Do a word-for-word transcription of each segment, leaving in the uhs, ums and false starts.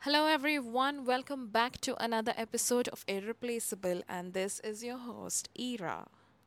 Hello, everyone. Welcome back to another episode of Irreplaceable, and this is your host, Ira.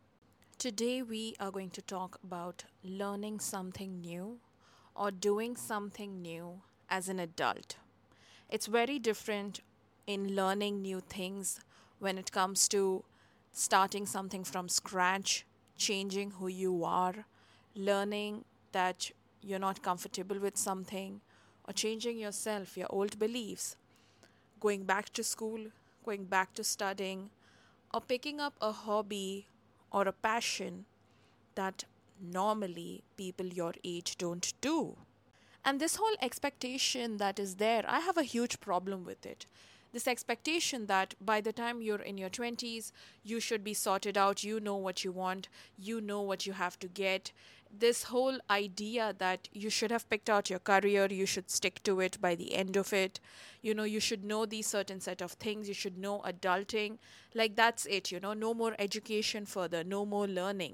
Today, we are going to talk about learning something new or doing something new as an adult. It's very different in learning new things when it comes to starting something from scratch, changing who you are, learning that you're not comfortable with something, or changing yourself, your old beliefs, going back to school, going back to studying, or picking up a hobby or a passion that normally people your age don't do. And this whole expectation that is there, I have a huge problem with it. This expectation that by the time you're in your twenties, you should be sorted out, you know what you want, you know what you have to get. This whole idea that you should have picked out your career, you should stick to it by the end of it. You know, you should know these certain set of things, you should know adulting. Like that's it, you know, no more education further, no more learning.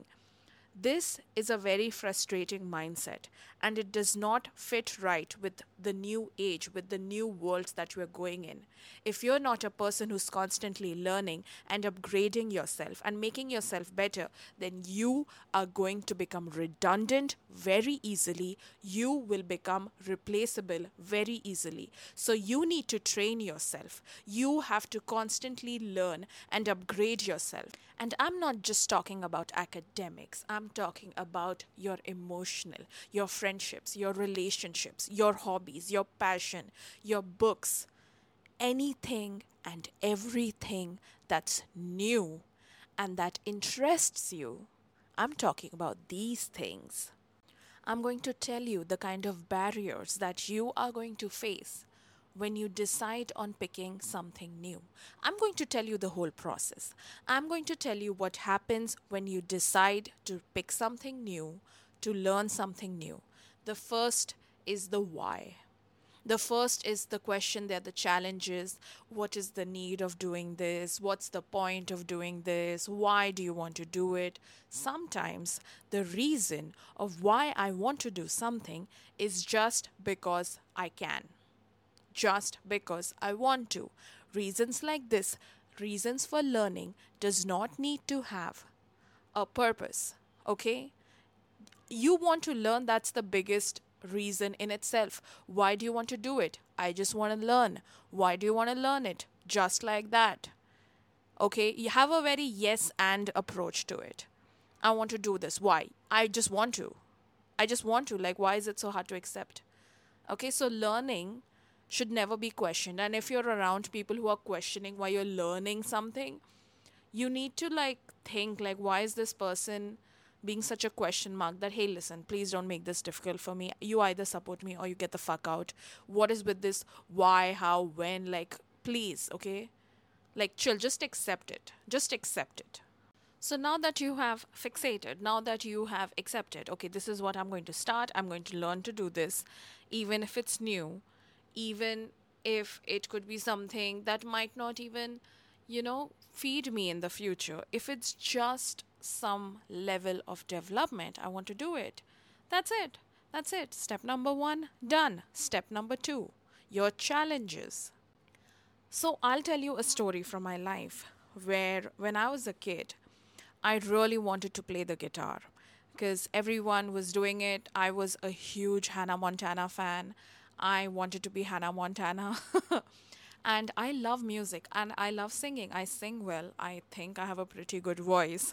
This is a very frustrating mindset, and it does not fit right with the new age, with the new worlds that we're going in. If you're not a person who's constantly learning and upgrading yourself and making yourself better, then you are going to become redundant very easily. You will become replaceable very easily. So you need to train yourself. You have to constantly learn and upgrade yourself. And I'm not just talking about academics, I'm talking about your emotional, your friendships, your relationships, your hobbies, your passion, your books, anything and everything that's new and that interests you. I'm talking about these things. I'm going to tell you the kind of barriers that you are going to face when you decide on picking something new. I'm going to tell you the whole process. I'm going to tell you what happens when you decide to pick something new, to learn something new. The first is the why. The first is the question there, the challenges. What is the need of doing this? What's the point of doing this? Why do you want to do it? Sometimes the reason of why I want to do something is just because I can, just because I want to. Reasons like this, reasons for learning, does not need to have a purpose, okay? You want to learn, that's the biggest reason in itself. Why do you want to do it? I just want to learn. Why do you want to learn it? Just like that. Okay, you have a very yes and approach to it. I want to do this. Why? I just want to. I just want to. Like, why is it so hard to accept? Okay, so learning should never be questioned. And if you're around people who are questioning why you're learning something, you need to like think like, why is this person being such a question mark? That, hey, listen, please don't make this difficult for me. You either support me or you get the fuck out. What is with this? Why, how, when? Like, please, okay? Like, chill, just accept it. Just accept it. So now that you have fixated, now that you have accepted, okay, this is what I'm going to start, I'm going to learn to do this, even if it's new, even if it could be something that might not even, you know, feed me in the future. If it's just some level of development, I want to do it. That's it. That's it. Step number one, done. Step number two, your challenges. So I'll tell you a story from my life where when I was a kid, I really wanted to play the guitar because everyone was doing it. I was a huge Hannah Montana fan. I wanted to be Hannah Montana. And I love music and I love singing. I sing well. I think I have a pretty good voice.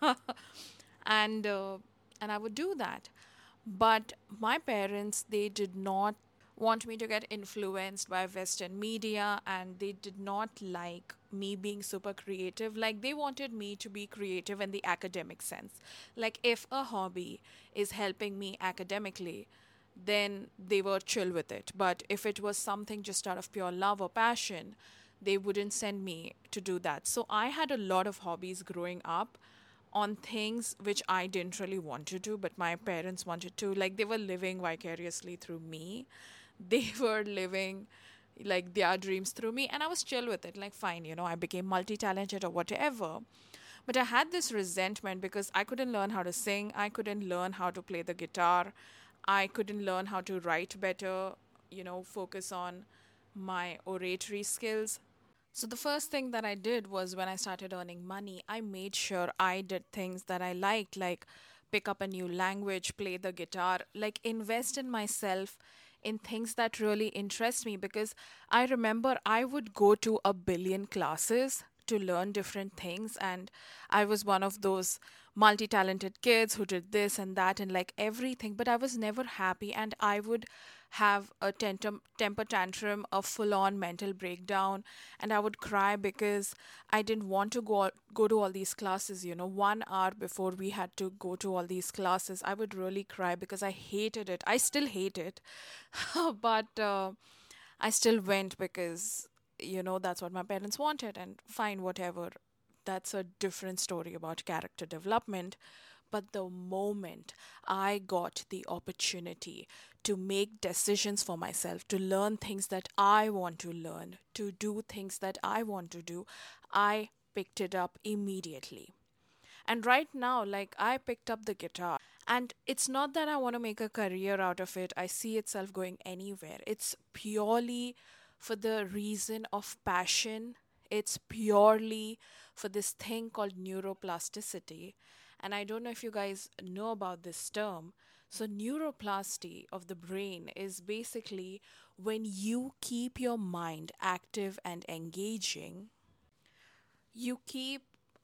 and uh, and I would do that. But my parents, they did not want me to get influenced by Western media, and they did not like me being super creative. Like, they wanted me to be creative in the academic sense. Like, if a hobby is helping me academically, then they were chill with it. But if it was something just out of pure love or passion, they wouldn't send me to do that. So I had a lot of hobbies growing up on things which I didn't really want to do, but my parents wanted to. Like, they were living vicariously through me. They were living like their dreams through me, and I was chill with it. Like, fine, you know, I became multi talented or whatever. But I had this resentment because I couldn't learn how to sing, I couldn't learn how to play the guitar, I couldn't learn how to write better, you know, focus on my oratory skills. So, the first thing that I did was when I started earning money, I made sure I did things that I liked, like pick up a new language, play the guitar, like invest in myself in things that really interest me. Because I remember I would go to a billion classes to learn different things, and I was one of those multi talented kids who did this and that and like everything, but I was never happy, and I would have a tentum, temper tantrum, a full on mental breakdown, and I would cry because I didn't want to go go to all these classes. You know, one hour before we had to go to all these classes, I would really cry because I hated it. I still hate it, but uh, I still went because you know that's what my parents wanted, and fine, whatever. That's a different story about character development. But the moment I got the opportunity to make decisions for myself, to learn things that I want to learn, to do things that I want to do, I picked it up immediately. And right now, like, I picked up the guitar. And it's not that I want to make a career out of it, I see itself going anywhere. It's purely for the reason of passion, it's purely for this thing called neuroplasticity. And I don't know if you guys know about this term. So, neuroplasty of the brain is basically when you keep your mind active and engaging, you keep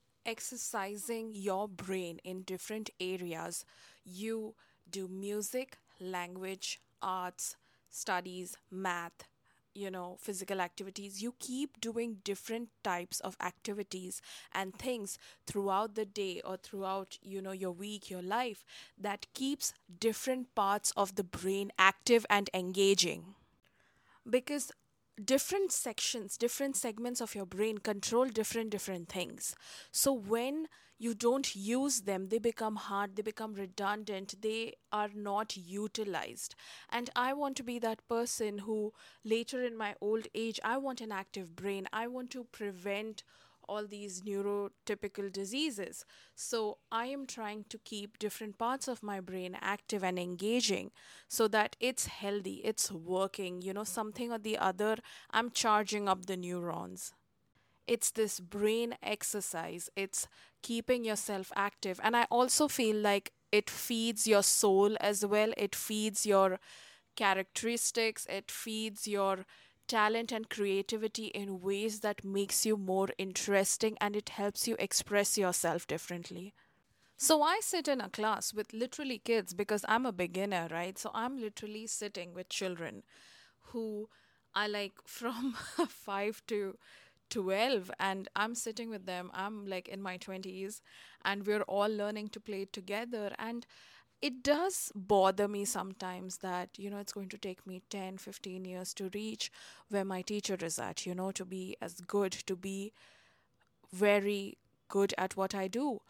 exercising your brain in different areas. You do music, language, arts, studies, math, you know, physical activities. You keep doing different types of activities and things throughout the day or throughout, you know, your week, your life, that keeps different parts of the brain active and engaging, because different sections, different segments of your brain control different different things. So when you don't use them, they become hard, they become redundant, they are not utilized. And I want to be that person who later in my old age, I want an active brain, I want to prevent all these neurotypical diseases. So I am trying to keep different parts of my brain active and engaging so that it's healthy, it's working, you know, something or the other. I'm charging up the neurons. It's this brain exercise, it's keeping yourself active. And I also feel like it feeds your soul as well, it feeds your characteristics, it feeds your talent and creativity in ways that makes you more interesting, and it helps you express yourself differently. So I sit in a class with literally kids because I'm a beginner, right? So I'm literally sitting with children who are like from five to twelve, and I'm sitting with them. I'm like in my twenties, and we're all learning to play together. And it does bother me sometimes that, you know, it's going to take me ten, fifteen years to reach where my teacher is at, you know, to be as good, to be very good at what I do.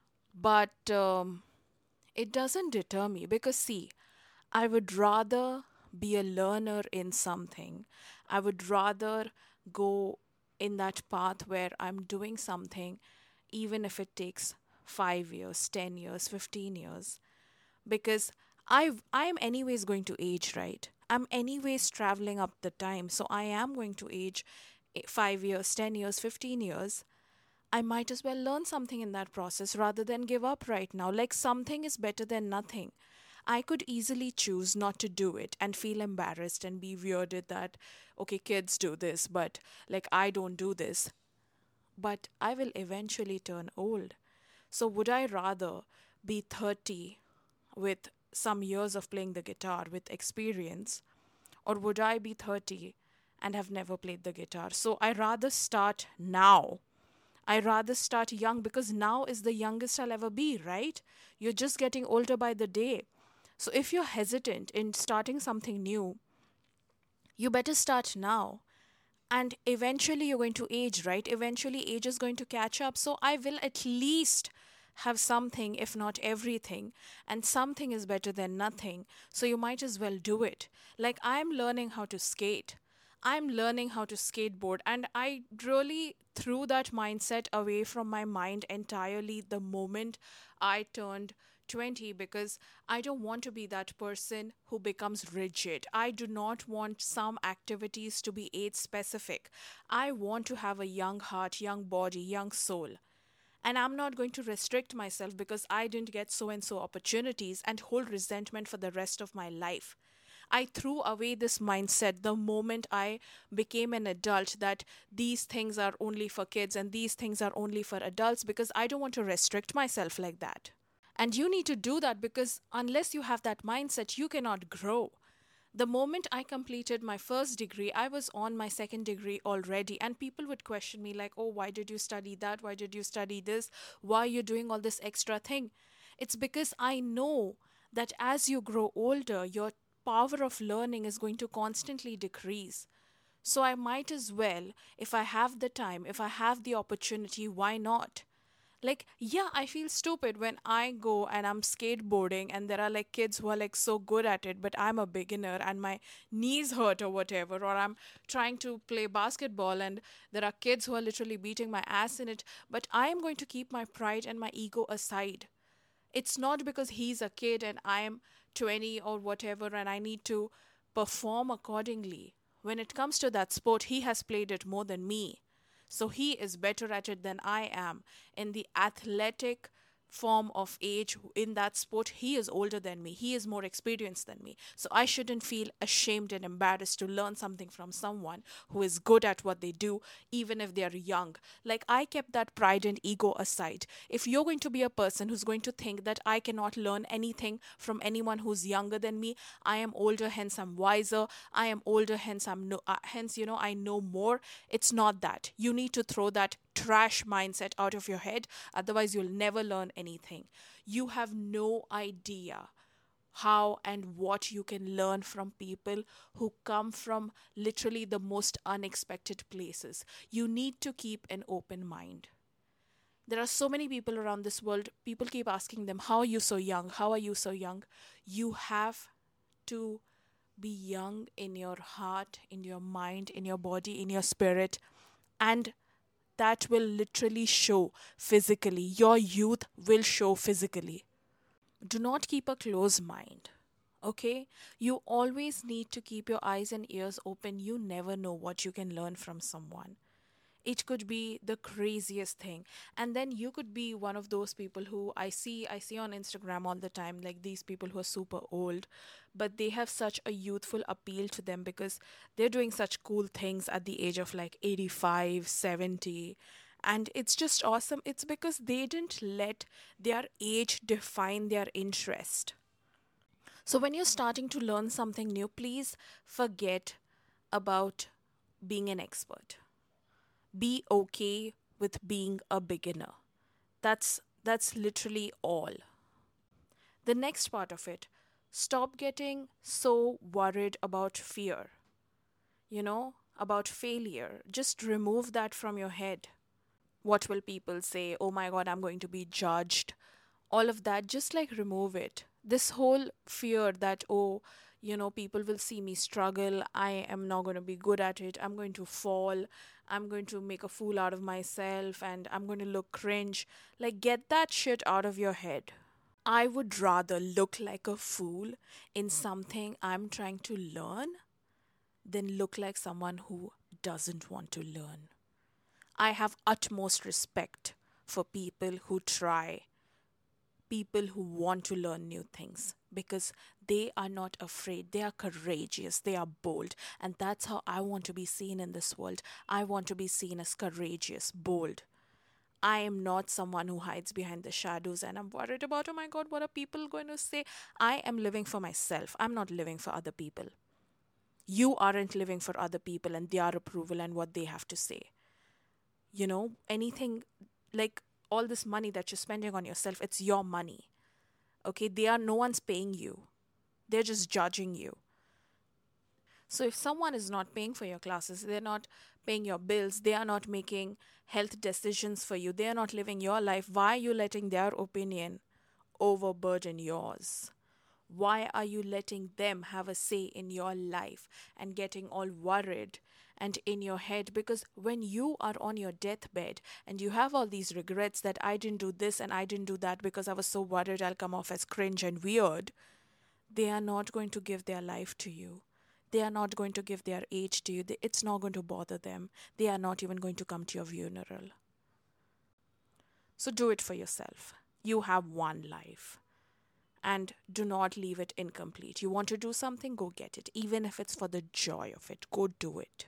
But um, it doesn't deter me because, see, I would rather be a learner in something. I would rather go in that path where I'm doing something, even if it takes five years, ten years, fifteen years. Because I I am anyways going to age, right? I'm anyways traveling up the time, so I am going to age i- five years, ten years, fifteen years. I might as well learn something in that process rather than give up right now. Like, something is better than nothing. I could easily choose not to do it and feel embarrassed and be weirded that, okay, kids do this, but like I don't do this. But I will eventually turn old. So, would I rather be thirty with some years of playing the guitar with experience, or would I be thirty and have never played the guitar? So, I rather start now. I rather start young because now is the youngest I'll ever be, right? You're just getting older by the day. So if you're hesitant in starting something new, you better start now. And eventually you're going to age, right? Eventually age is going to catch up. So I will at least have something, if not everything. And something is better than nothing. So you might as well do it. Like, I'm learning how to skate. I'm learning how to skateboard. And I really threw that mindset away from my mind entirely the moment I turned twenty, because I don't want to be that person who becomes rigid. I do not want some activities to be age specific. I want to have a young heart, young body, young soul. And I'm not going to restrict myself because I didn't get so and so opportunities and hold resentment for the rest of my life. I threw away this mindset the moment I became an adult, that these things are only for kids and these things are only for adults, because I don't want to restrict myself like that. And you need to do that, because unless you have that mindset, you cannot grow. The moment I completed my first degree, I was on my second degree already, and people would question me, like, oh, why did you study that? Why did you study this? Why are you doing all this extra thing? It's because I know that as you grow older, your power of learning is going to constantly decrease. So I might as well, if I have the time, if I have the opportunity, why not? Like, yeah, I feel stupid when I go and I'm skateboarding and there are like kids who are like so good at it, but I'm a beginner and my knees hurt or whatever, or I'm trying to play basketball and there are kids who are literally beating my ass in it, but I am going to keep my pride and my ego aside. It's not because he's a kid and I'm twenty or whatever and I need to perform accordingly. When it comes to that sport, he has played it more than me. So he is better at it than I am. In the athletic form of age in that sport, he is older than me. He is more experienced than me. So I shouldn't feel ashamed and embarrassed to learn something from someone who is good at what they do, even if they are young. Like, I kept that pride and ego aside. If you're going to be a person who's going to think that I cannot learn anything from anyone who's younger than me, I am older, hence I'm wiser. I am older, hence I'm no, uh, hence you know I know more. It's not that. You need to throw that trash mindset out of your head, otherwise you'll never learn anything. You have no idea how and what you can learn from people who come from literally the most unexpected places. You need to keep an open mind. There are so many people around this world. People keep asking them, how are you so young? How are you so young? You have to be young in your heart, in your mind, in your body, in your spirit, and that will literally show physically. Your youth will show physically. Do not keep a closed mind. Okay? You always need to keep your eyes and ears open. You never know what you can learn from someone. It could be the craziest thing, and then you could be one of those people who i see i see on Instagram all the time, like these people who are super old, but they have such a youthful appeal to them because they're doing such cool things at the age of like eighty-five, seventy, and it's just awesome. It's because they didn't let their age define their interest. So when you're starting to learn something new, please forget about being an expert. Be okay with being a beginner. That's that's literally all. The next part of it, stop getting so worried about fear, you know, about failure. Just remove that from your head. What will people say? Oh my god, I'm going to be judged. All of that, just like remove it. This whole fear that, oh, you know, people will see me struggle, I am not going to be good at it, I'm going to fall, I'm going to make a fool out of myself, and I'm going to look cringe. Like, get that shit out of your head. I would rather look like a fool in something I'm trying to learn than look like someone who doesn't want to learn. I have utmost respect for people who try, people who want to learn new things, because they are not afraid. They are courageous. They are bold. And that's how I want to be seen in this world. I want to be seen as courageous, bold. I am not someone who hides behind the shadows and I'm worried about, oh my God, what are people going to say? I am living for myself. I'm not living for other people. You aren't living for other people and their approval and what they have to say. You know, anything like all this money that you're spending on yourself, it's your money. Okay, they are, no one's paying you. They're just judging you. So if someone is not paying for your classes, they're not paying your bills, they are not making health decisions for you, they are not living your life, why are you letting their opinion overburden yours? Why are you letting them have a say in your life and getting all worried and in your head? Because when you are on your deathbed and you have all these regrets that I didn't do this and I didn't do that because I was so worried I'll come off as cringe and weird, they are not going to give their life to you. They are not going to give their age to you. They- It's not going to bother them. They are not even going to come to your funeral. So do it for yourself. You have one life. And do not leave it incomplete. You want to do something, go get it. Even if it's for the joy of it, go do it.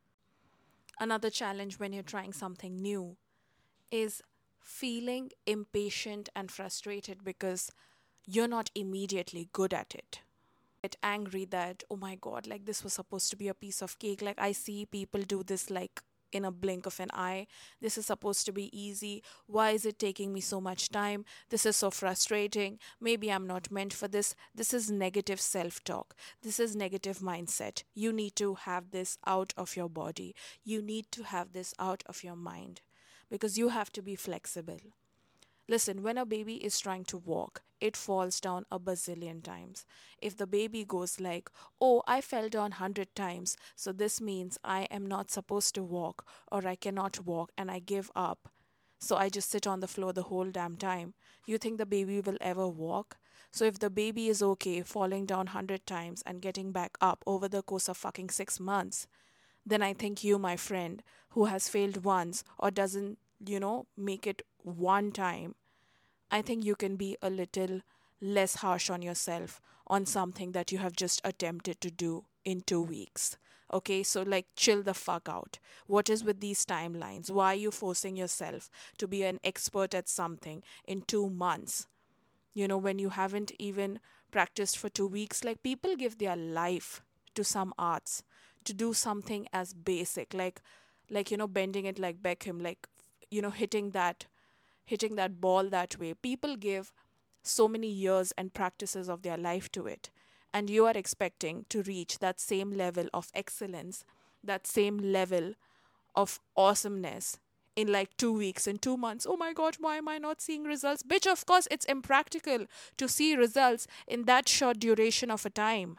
Another challenge when you're trying something new is feeling impatient and frustrated because you're not immediately good at it. Get angry that, oh my god, like this was supposed to be a piece of cake. Like I see people do this like in a blink of an eye. This is supposed to be easy. Why is it taking me so much time? This is so frustrating. Maybe I'm not meant for this. This is negative self talk. This is negative mindset. You need to have this out of your body. You need to have this out of your mind because you have to be flexible. Listen, when a baby is trying to walk, it falls down a bazillion times. If the baby goes like, oh, I fell down one hundred times, so this means I am not supposed to walk or I cannot walk and I give up, so I just sit on the floor the whole damn time, you think the baby will ever walk? So if the baby is okay falling down one hundred times and getting back up over the course of fucking six months, then I think you, my friend, who has failed once or doesn't, you know, make it one time, I think you can be a little less harsh on yourself on something that you have just attempted to do in two weeks. Okay, so like chill the fuck out. What is with these timelines? Why are you forcing yourself to be an expert at something in two months? You know, when you haven't even practiced for two weeks, like people give their life to some arts to do something as basic, like, like, you know, bending it like Beckham, like, you know, hitting that hitting that ball that way. People give so many years and practices of their life to it. And you are expecting to reach that same level of excellence, that same level of awesomeness in like two weeks and two months. Oh my God, why am I not seeing results? Bitch, of course, it's impractical to see results in that short duration of a time.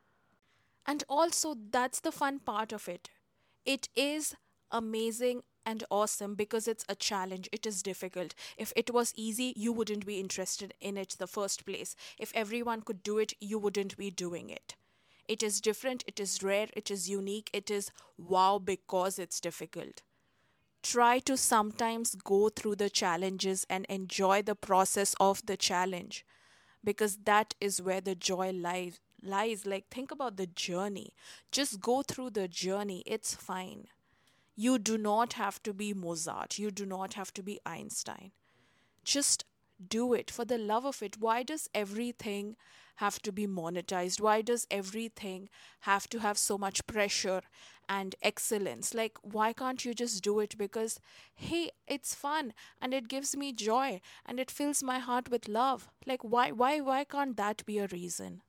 And also, that's the fun part of it. It is amazing and awesome because it's a challenge. It is difficult. If it was easy, you wouldn't be interested in it the first place. If everyone could do it, you wouldn't be doing it. It is different, it is rare, it is unique, it is wow because it's difficult. Try to sometimes go through the challenges and enjoy the process of the challenge because that is where the joy lies lies like think about the journey. Just go through the journey. It's fine. You do not have to be Mozart. You do not have to be Einstein. Just do it for the love of it. Why does everything have to be monetized? Why does everything have to have so much pressure and excellence? Like, why can't you just do it because, hey, it's fun and it gives me joy and it fills my heart with love? Like, why, why, why can't that be a reason?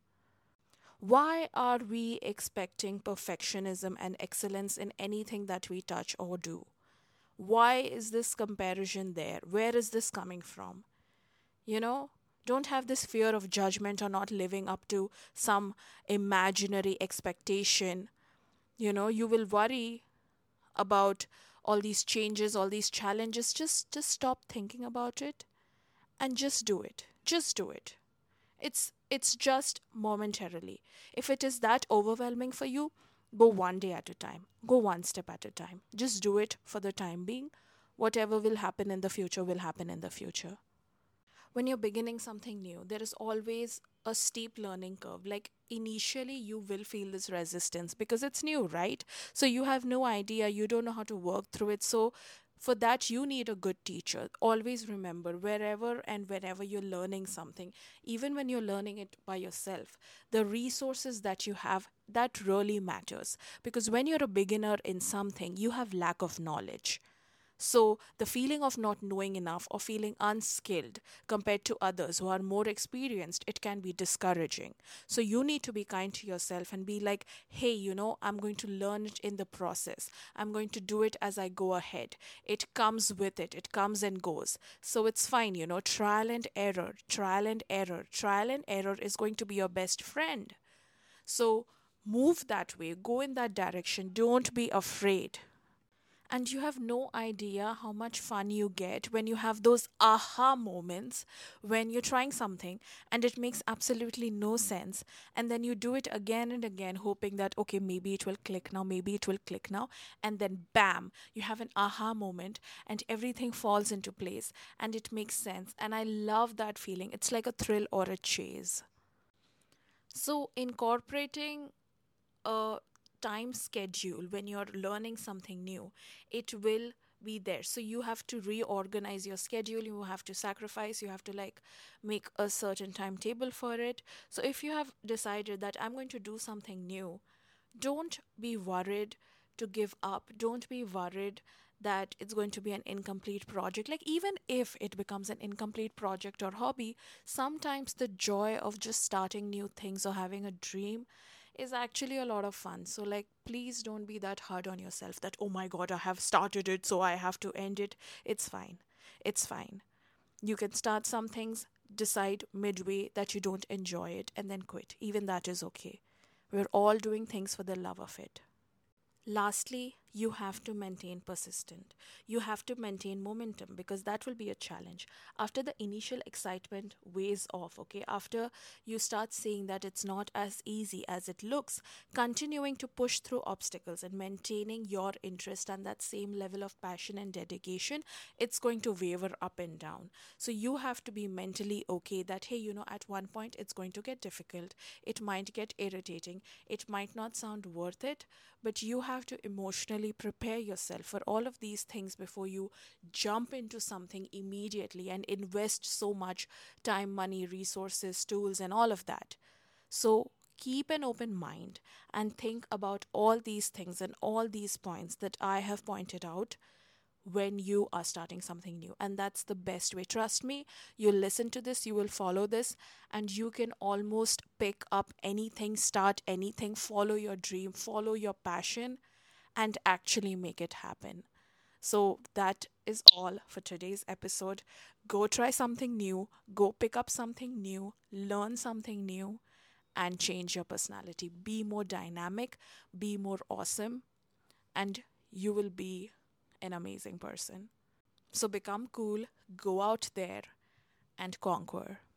Why are we expecting perfectionism and excellence in anything that we touch or do? Why is this comparison there? Where is this coming from? You know, don't have this fear of judgment or not living up to some imaginary expectation. You know, you will worry about all these changes, all these challenges. Just just stop thinking about it and just do it. Just do it. It's it's just momentarily. If it is that overwhelming for you, go one day at a time. Go one step at a time. Just do it for the time being. Whatever will happen in the future will happen in the future. When you're beginning something new, there is always a steep learning curve. Like initially, you will feel this resistance because it's new, right? So you have no idea, you don't know how to work through it. So for that, you need a good teacher. Always remember, wherever and whenever you're learning something, even when you're learning it by yourself, the resources that you have, that really matters. Because when you're a beginner in something, you have lack of knowledge. So, the feeling of not knowing enough or feeling unskilled compared to others who are more experienced, it can be discouraging. So, you need to be kind to yourself and be like, hey, you know, I'm going to learn it in the process. I'm going to do it as I go ahead. It comes with it, it comes and goes. So, it's fine, you know, trial and error, trial and error, trial and error is going to be your best friend. So, move that way, go in that direction, don't be afraid. And you have no idea how much fun you get when you have those aha moments when you're trying something and it makes absolutely no sense. And then you do it again and again, hoping that, okay, maybe it will click now, maybe it will click now. And then, bam, you have an aha moment and everything falls into place and it makes sense. And I love that feeling. It's like a thrill or a chase. So, incorporating a time schedule when you're learning something new, it will be there. So you have to reorganize your schedule, you have to sacrifice, you have to like make a certain timetable for it. So if you have decided that I'm going to do something new, don't be worried to give up. Don't be worried that it's going to be an incomplete project. Like, even if it becomes an incomplete project or hobby, sometimes the joy of just starting new things or having a dream is actually a lot of fun. So, like, please don't be that hard on yourself that, oh my god, I have started it, so I have to end it. It's fine. It's fine. You can start some things, decide midway that you don't enjoy it, and then quit. Even that is okay. We're all doing things for the love of it. Lastly, you have to maintain persistent. You have to maintain momentum because that will be a challenge. After the initial excitement weighs off, okay, after you start seeing that it's not as easy as it looks, continuing to push through obstacles and maintaining your interest and that same level of passion and dedication, it's going to waver up and down. So you have to be mentally okay that, hey, you know, at one point it's going to get difficult, it might get irritating, it might not sound worth it, but you have to emotionally prepare yourself for all of these things before you jump into something immediately and invest so much time, money, resources, tools, and all of that. So keep an open mind and think about all these things and all these points that I have pointed out when you are starting something new. And that's the best way. Trust me, you'll listen to this, you will follow this, and you can almost pick up anything, start anything, follow your dream, follow your passion, and actually make it happen. So that is all for today's episode. Go try something new, go pick up something new, learn something new, and change your personality. Be more dynamic, be more awesome, and you will be an amazing person. So become cool, go out there, and conquer.